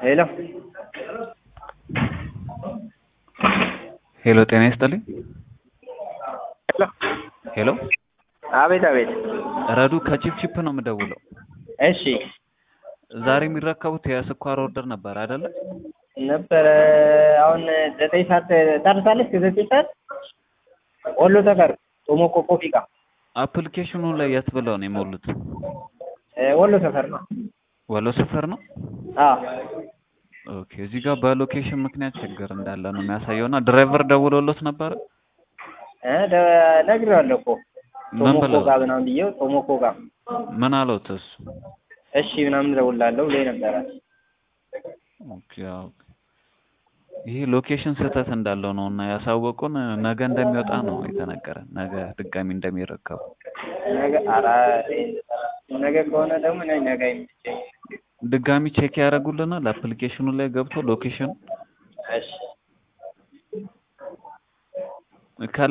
ሄሎ ሄሎ ጤና ይስጥልኝ። ሄሎ ሄሎ አቤት አቤት። ረዱ ከቺፕቺፕ ነው የምደውለው። እሺ ዛሬ የሚረከቡት የስኳር ኦርደር ነበር አይደለ? ነበረ። አሁን 9 ሰዓት ታርሳለች። 9 ሰዓት ወሎ ሰፈር ቶሞኮ ኮፊ ጋር አፕሊኬሽኑ ላይ የት ብለው ነው የሞሉት? ወሎ ሰፈር ነው። ወሎ ሰፈር ነው? አዎ ኦኬ። እዚህ ጋር በሎኬሽን ምክንያት ችግር እንዳለ ነው የሚያሳየውና ድራይቨር ደውሎሎት ነበር? ነግሬዋለሁ እኮ ምን ቶሞኮ ብለው? ጋር ምናምን ብዬው ቶሞኮ ጋር ምን አለውት እሱ? እሺ ምናምን እደውልልሃለሁ ብሎኝ ነበረ። ኦኬ ኦኬ። ይሄ ሎኬሽን ስህተት እንዳለው ነው እና ያሳወቁን ነገ እንደሚወጣ ነው የተነገረን። ነገ ድጋሚ እንደሚረከቡ። ነገ ከሆነ ደግሞ ነገ አይመቸኝም። ድጋሚ ቼክ ያደርጉልናል አፕሊኬሽኑ ላይ ገብቶ ሎኬሽን እሺ